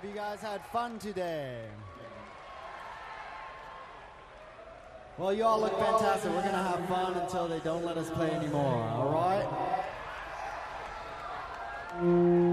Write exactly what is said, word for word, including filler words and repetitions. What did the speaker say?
Hope you guys had fun today. Well, you all look fantastic. We're going to have fun until they don't let us play anymore, all right?